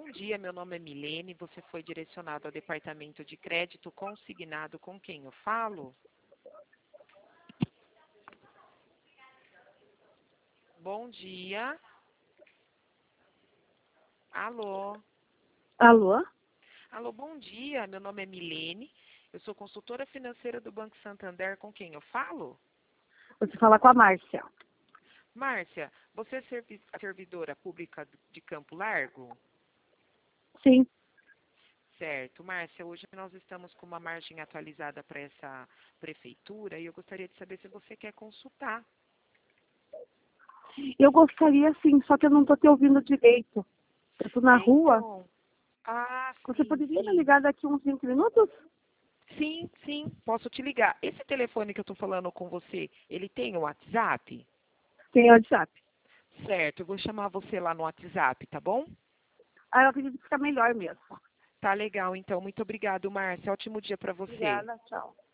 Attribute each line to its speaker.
Speaker 1: dia, meu nome é Milene. Você foi direcionado ao departamento de crédito consignado. Com quem eu falo? Bom dia. Alô?
Speaker 2: Alô?
Speaker 1: Alô, bom dia. Meu nome é Milene. Eu sou consultora financeira do Banco Santander. Com quem eu falo?
Speaker 2: Você fala com a Márcia.
Speaker 1: Márcia, você é servidora pública de Campo Largo?
Speaker 2: Sim.
Speaker 1: Certo. Márcia, hoje nós estamos com uma margem atualizada para essa prefeitura e eu gostaria de saber se você quer consultar.
Speaker 2: Eu gostaria sim, só que eu não estou te ouvindo direito. Eu estou na rua.
Speaker 1: Então. Ah,
Speaker 2: Você
Speaker 1: sim,
Speaker 2: poderia me
Speaker 1: sim.
Speaker 2: ligar daqui uns 20 minutos?
Speaker 1: Sim, sim, posso te ligar. Esse telefone que eu estou falando com você, ele tem o WhatsApp?
Speaker 2: Tem WhatsApp.
Speaker 1: Certo, eu vou chamar você lá no WhatsApp, tá bom?
Speaker 2: Ah, eu acredito que fica melhor mesmo.
Speaker 1: Tá legal, então. Muito obrigado, Márcia. Ótimo dia para você.
Speaker 2: Obrigada, tchau.